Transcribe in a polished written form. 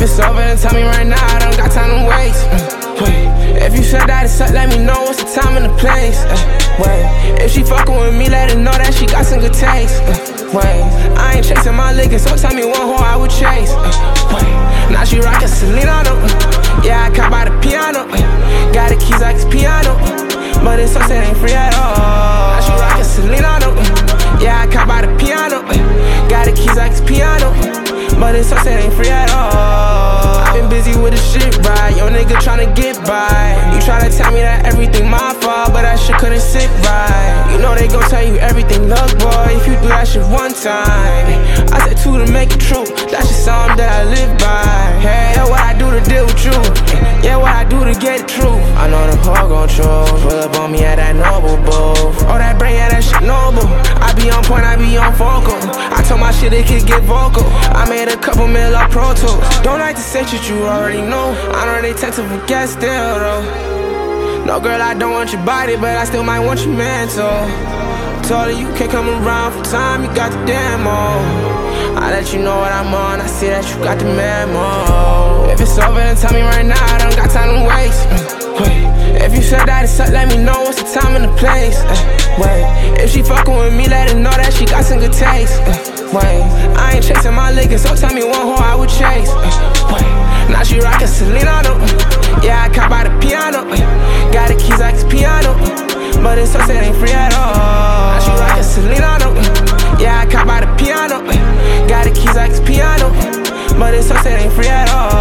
it's over, then tell me right now, I don't got time to waste. Wait, if you said that it's up, let me know what's the time and the place. Wait, if she fucking with me, let her know that she got some good taste. Wait, I ain't chasing my liquor, so tell me one whore I would chase. Wait, now she rockin' Selena, yeah, I caught by the piano. Got the keys like it's piano, but this sunset ain't free at all. Now she rockin' Selena, yeah, I caught by the piano. Got the keys like it's piano, but this sunset ain't free at all. I've been busy with the shit, right? Yo nigga tryna get by. You tryna tell me that everything my fault, but that shit couldn't sit right. You know they gon' tell you everything, look boy, if you do that shit one time. I said two to make it true, that's just something that I live by. Hey, yeah, what I do to deal with you, yeah, what I do to get the truth. I know the whore gon' choose, pull up on me at that noble booth. Oh that brain, yeah, that shit noble. I be on point, I be on focal. I told my shit it could get vocal. I made a couple mil off Pro Tools. Don't like to say shit you already know. I know they tend to forget still though. No girl, I don't want your body, but I still might want your mental. Told her you can't come around for time, you got the demo. I let you know what I'm on, I see that you got the memo. If it's over, then tell me right now, I don't got time to waste. Wait, if you said that it's up, let me know what's the time and the place. Wait, if she fucking with me, let her know that she got some good taste. Wait, I ain't chasing my liquor, so tell me one whore I would chase. Wait, now she rockin' Selena, yeah, I caught by the piano. Got the keys like it's piano, but this sunset ain't free at all. Now she rockin' Selena, yeah, I caught by the piano. Got the keys like it's piano, but this sunset ain't free at all.